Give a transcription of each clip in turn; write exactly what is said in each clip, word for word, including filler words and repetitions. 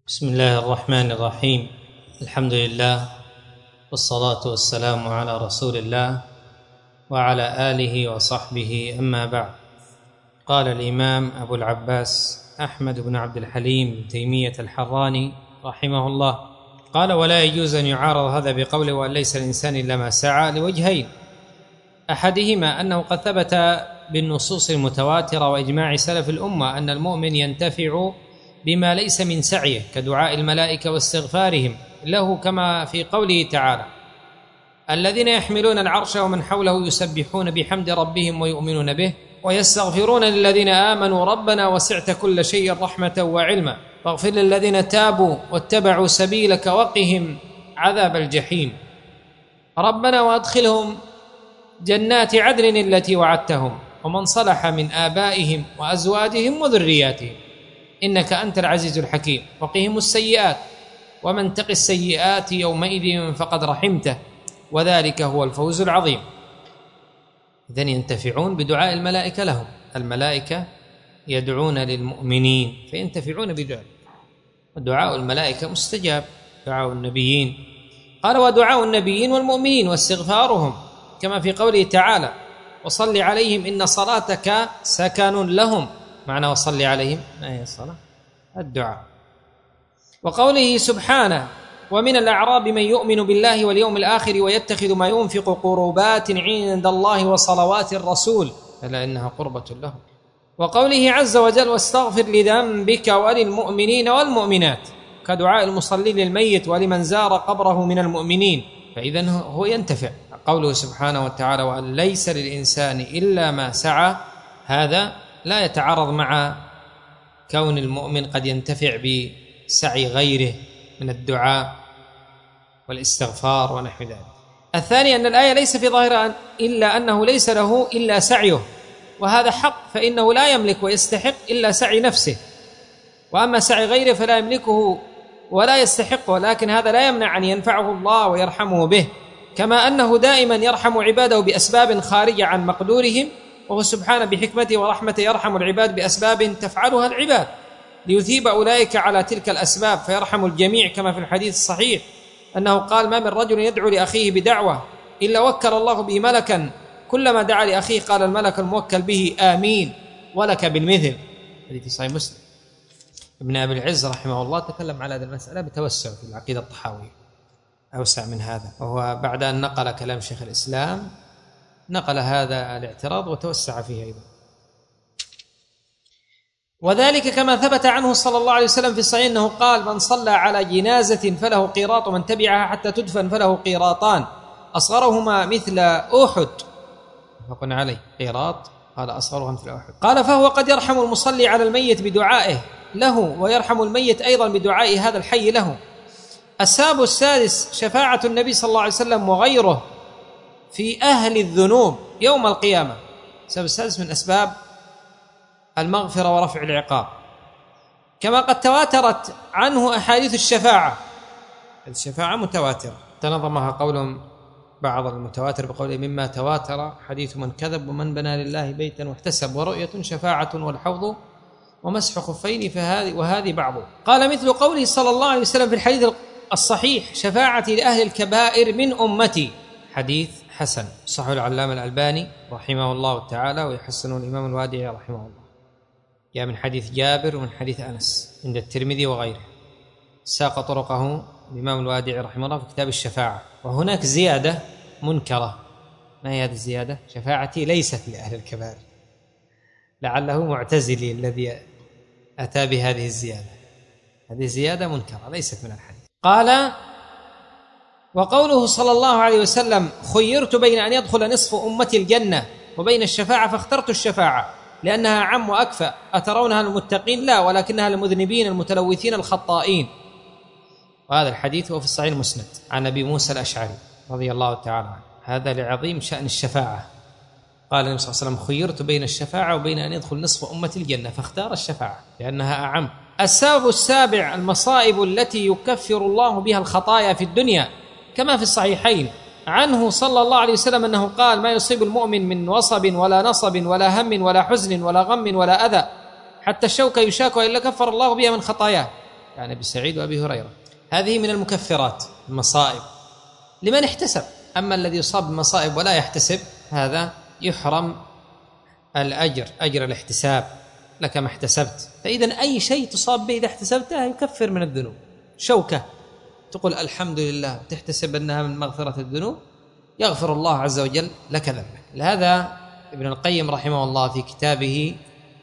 بسم الله الرحمن الرحيم. الحمد لله والصلاة والسلام على رسول الله وعلى آله وصحبه، أما بعد. قال الإمام أبو العباس أحمد بن عبد الحليم بن تيمية الحراني رحمه الله قال: ولا يجوز أن يعارض هذا بقوله وأن ليس الإنسان إلا ما سعى، لوجهين: أحدهما أنه قد ثبت بالنصوص المتواترة وإجماع سلف الأمة أن المؤمن ينتفع بما ليس من سعيه كدعاء الملائكة واستغفارهم له، كما في قوله تعالى: الذين يحملون العرش ومن حوله يسبحون بحمد ربهم ويؤمنون به ويستغفرون للذين آمنوا ربنا وسعت كل شيء رحمة وعلما فاغفر للذين تابوا واتبعوا سبيلك وقهم عذاب الجحيم ربنا وأدخلهم جنات عدن التي وعدتهم ومن صلح من آبائهم وأزواجهم وذرياتهم إنك أنت العزيز الحكيم وقهم السيئات ومن تق السيئات يومئذ فقد رحمته وذلك هو الفوز العظيم. إذن ينتفعون بدعاء الملائكة لهم، الملائكة يدعون للمؤمنين فينتفعون بدعاء، ودعاء الملائكة مستجاب، دعاء النبيين. قال: ودعاء النبيين والمؤمنين واستغفارهم، كما في قوله تعالى: وصل عليهم إن صلاتك سكن لهم. معنى وصل عليهم ما هي الصلاة؟ الدعاء. وقوله سبحانه: ومن الأعراب من يؤمن بالله واليوم الآخر ويتخذ ما ينفق قربات عند الله وصلوات الرسول ألا إنها قربة لهم. وقوله عز وجل: واستغفر لذنبك وللمؤمنين والمؤمنات، كدعاء المصلين للميت ولمن زار قبره من المؤمنين، فإذن هو ينتفع. قوله سبحانه وتعالى: وأن ليس للإنسان إلا ما سعى، هذا لا يتعارض مع كون المؤمن قد ينتفع بسعي غيره من الدعاء والاستغفار ونحو ذلك. الثاني أن الآية ليس في ظاهرها إلا أنه ليس له إلا سعيه، وهذا حق، فإنه لا يملك ويستحق إلا سعي نفسه، وأما سعي غيره فلا يملكه ولا يستحقه، لكن هذا لا يمنع أن ينفعه الله ويرحمه به، كما أنه دائما يرحم عباده بأسباب خارجة عن مقدورهم، وهو سبحانه بحكمته ورحمته يرحم العباد بأسباب تفعلها العباد ليثيب أولئك على تلك الأسباب فيرحم الجميع، كما في الحديث الصحيح أنه قال: ما من رجل يدعو لأخيه بدعوة إلا وكل الله به ملكا، كلما دعا لأخيه قال الملك الموكل به آمين ولك بالمثل. هذه في صحيح مسلم. ابن أبي العز رحمه الله تكلم على هذه المسألة بتوسع في العقيدة الطحاوية، أوسع من هذا، وهو بعد أن نقل كلام شيخ الإسلام نقل هذا الاعتراض وتوسع فيه أيضا. وذلك كما ثبت عنه صلى الله عليه وسلم في الصحيح أنه قال: من صلى على جنازة فله قيراط ومن تبعها حتى تدفن فله قيراطان أصغرهما مثل أحد. فقلنا عليه قيراط، قال أصغرها مثل أحد. قال: فهو قد يرحم المصلي على الميت بدعائه له ويرحم الميت أيضا بدعاء هذا الحي له. السبب السادس شفاعة النبي صلى الله عليه وسلم وغيره في أهل الذنوب يوم القيامة. السبب السادس من أسباب المغفرة ورفع العقاب، كما قد تواترت عنه أحاديث الشفاعة. الشفاعة متواترة تنظمها قولهم بعض المتواتر بقوله: مما تواتر حديث من كذب ومن بنى لله بيتا واحتسب ورؤية شفاعة والحوض ومسح خفين فهذه وهذه بعضه. قال مثل قوله صلى الله عليه وسلم في الحديث الصحيح: شفاعتي لأهل الكبائر من أمتي، حديث حسن، صح العلامة الألباني رحمه الله تعالى ويحسنه الإمام الوادعي رحمه الله. جاء من حديث جابر ومن حديث أنس عند الترمذي وغيره، ساق طرقه الإمام الوادعي رحمه الله في كتاب الشفاعة. وهناك زيادة منكرة. ما هي هذه الزيادة؟ شفاعتي ليست لأهل الكبائر، لعله معتزلي الذي أتى بهذه الزيادة. هذه زيادة منكرة ليست من الحديث. قال: وقوله صلى الله عليه وسلم: خيرت بين أن يدخل نصف أمتي الجنة وبين الشفاعة فاخترت الشفاعة لأنها عم وأكفأ، أترونها للمتقين؟ لا، ولكنها للمذنبين المتلوثين الخطائين. وهذا الحديث هو في الصحيح المسند عن أبي موسى الأشعري رضي الله تعالى عنه. هذا لعظيم شأن الشفاعة. قال النبي صلى الله عليه وسلم: خيرت بين الشفاعة وبين أن يدخل نصف أمتي الجنة فاختار الشفاعة لأنها أعم. السبب السابع المصائب التي يكفر الله بها الخطايا في الدنيا، كما في الصحيحين عنه صلى الله عليه وسلم أنه قال: ما يصيب المؤمن من وصب ولا نصب ولا هم ولا حزن ولا غم ولا أذى حتى الشوكة يشاكها إلا كفر الله بها من خطاياه. يعني أبي سعيد وأبي هريرة. هذه من المكفرات المصائب لمن احتسب. أما الذي يصاب بمصائب ولا يحتسب هذا يحرم الأجر، أجر الاحتساب لك ما احتسبت. فإذن أي شيء تصاب به إذا احتسبته يكفر من الذنوب. شوكة تقول الحمد لله تحتسب أنها من مغفرة الذنوب، يغفر الله عز وجل لك ذنبك. لهذا ابن القيم رحمه الله في كتابه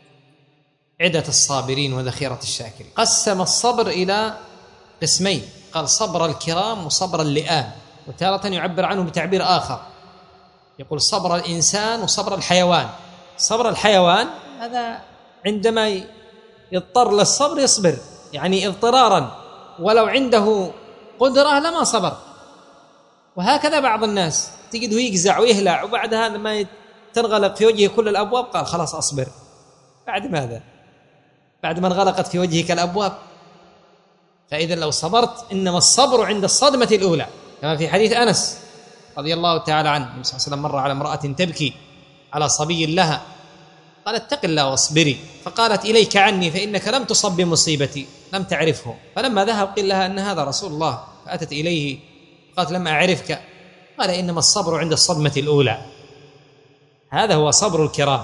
عدة الصابرين وذخيرة الشاكرين قسم الصبر إلى قسمين، قال صبر الكرام وصبر اللئام، وتارة يعبر عنه بتعبير آخر يقول صبر الإنسان وصبر الحيوان. صبر الحيوان هذا عندما يضطر للصبر يصبر، يعني اضطرارا، ولو عنده قدرة لما صبر. وهكذا بعض الناس تجده يجزع ويهلع، وبعد هذا ما تنغلق في وجهه كل الأبواب قال خلاص أصبر. بعد ماذا؟ بعد ما انغلقت في وجهك الأبواب. فإذا لو صبرت، إنما الصبر عند الصدمة الأولى، كما في حديث أنس رضي الله تعالى عنه، النبي صلى الله عليه وسلم مر على امرأة تبكي على صبي لها، قال اتق الله واصبري، فقالت إليك عني فإنك لم تصب بمصيبتي، لم تعرفه. فلما ذهب قيل لها أن هذا رسول الله، فأتت إليه قالت لم أعرفك، قال إنما الصبر عند الصدمة الأولى. هذا هو صبر الكرام.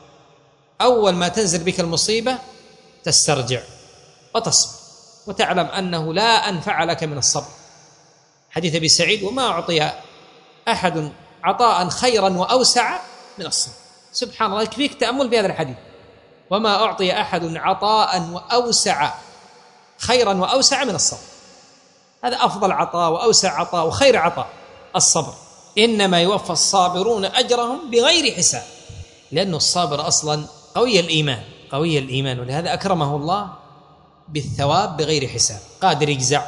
أول ما تنزل بك المصيبة تسترجع وتصبر وتعلم أنه لا أنفع لك من الصبر. حديث أبي سعيد وما أعطي أحد عطاء خيرا وأوسع من الصبر. سبحان الله، يكفيك تأمل بهذا الحديث، وما أعطي أحد عطاء وأوسع خيرا وأوسع من الصبر. هذا أفضل عطاء وأوسع عطاء وخير عطاء الصبر. إنما يوفى الصابرون أجرهم بغير حساب، لأنه الصابر أصلا قوي الإيمان، قوي الإيمان، ولهذا أكرمه الله بالثواب بغير حساب. قادر يجزع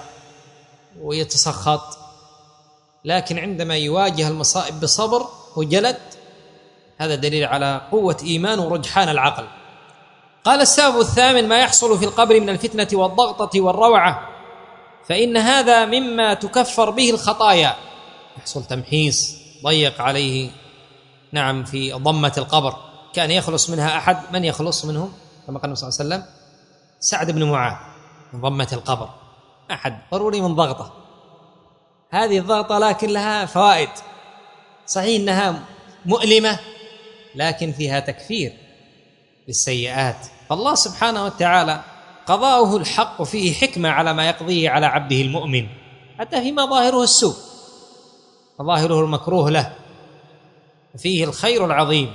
ويتسخط، لكن عندما يواجه المصائب بصبر وجلد، هذا دليل على قوة إيمان ورجحان العقل. قال السبب الثامن ما يحصل في القبر من الفتنة والضغطة والروعة، فإن هذا مما تكفر به الخطايا. يحصل تمحيص ضيق عليه، نعم، في ضمة القبر، كان يخلص منها أحد، من يخلص منهم كما قال النبي صلى الله عليه وسلم؟ سعد بن معاذ من ضمة القبر، أحد ضروري من ضغطة. هذه الضغطة لكن لها فوائد، صحيح إنها مؤلمة لكن فيها تكفير للسيئات. فالله سبحانه وتعالى قضاؤه الحق فيه حكمة على ما يقضيه على عبده المؤمن، حتى فيما ظاهره السوء وظاهره المكروه له، فيه الخير العظيم.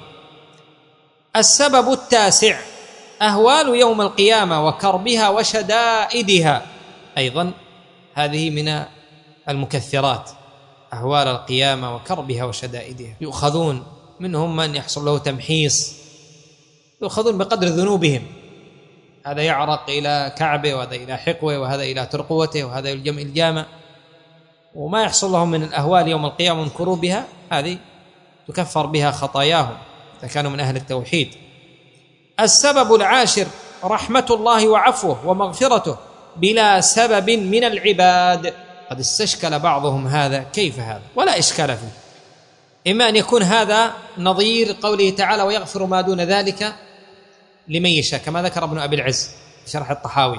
السبب التاسع أهوال يوم القيامة وكربها وشدائدها، أيضا هذه من المكثرات، أهوال القيامة وكربها وشدائدها. يؤخذون منهم من يحصل له تمحيص، يؤخذون بقدر ذنوبهم، هذا يعرق إلى كعبه، وهذا إلى حقوه، وهذا إلى ترقوته، وهذا إلى الجمع الجامع، وما يحصل لهم من الأهوال يوم القيامة من كروبها، هذه تكفر بها خطاياهم إذا كانوا من أهل التوحيد. السبب العاشر رحمة الله وعفوه ومغفرته بلا سبب من العباد. قد استشكل بعضهم هذا، كيف هذا؟ ولا إشكال فيه. إما أن يكون هذا نظير قوله تعالى ويغفر ما دون ذلك لمن يشاء، كما ذكر ابن أبي العز في شرح الطحاوي،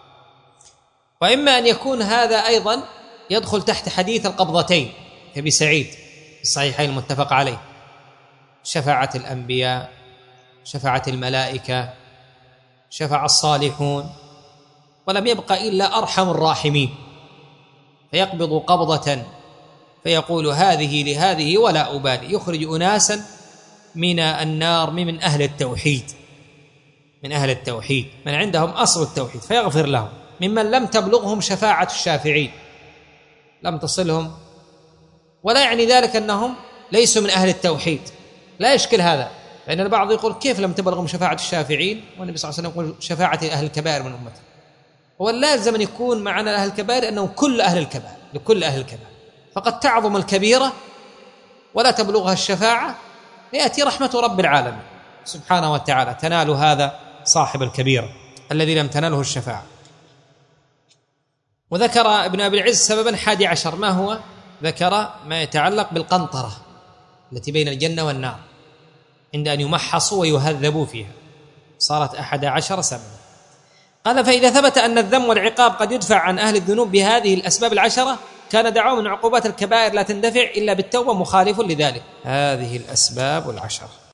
وإما أن يكون هذا أيضا يدخل تحت حديث القبضتين كأبي سعيد في الصحيحين المتفق عليه، شفاعة الأنبياء، شفاعة الملائكة، شفاعة الصالحون، ولم يبقى إلا أرحم الراحمين، فيقبض قبضة فيقول هذه لهذه ولا أبالي، يخرج أناسا من النار من أهل التوحيد، من أهل التوحيد، من عندهم أصل التوحيد، فيغفر لهم، ممن لم تبلغهم شفاعة الشافعين، لم تصلهم، ولا يعني ذلك أنهم ليسوا من أهل التوحيد، لا يشكل هذا، لأن البعض يقول كيف لم تبلغهم شفاعة الشافعين والنبي صلى الله عليه وسلم يقول شفاعة أهل الكبائر من أمته. هو اللازم أن يكون معنا أهل الكبائر أنه كل أهل الكبائر، لكل أهل الكبائر، فقد تعظم الكبيرة ولا تبلغها الشفاعة، يأتي رحمة رب العالمين سبحانه وتعالى تنال هذا صاحب الكبيرة الذي لم تناله الشفاعة. وذكر ابن أبي العز سببا حادي عشر، ما هو؟ ذكر ما يتعلق بالقنطرة التي بين الجنة والنار عند أن يمحصوا ويهذبوا فيها، صارت أحد عشر سببا. قال: فإذا ثبت أن الذم والعقاب قد يدفع عن أهل الذنوب بهذه الأسباب العشرة كان دعوهم من عقوبات الكبائر لا تندفع إلا بالتوبة مخالف لذلك. هذه الأسباب العشرة.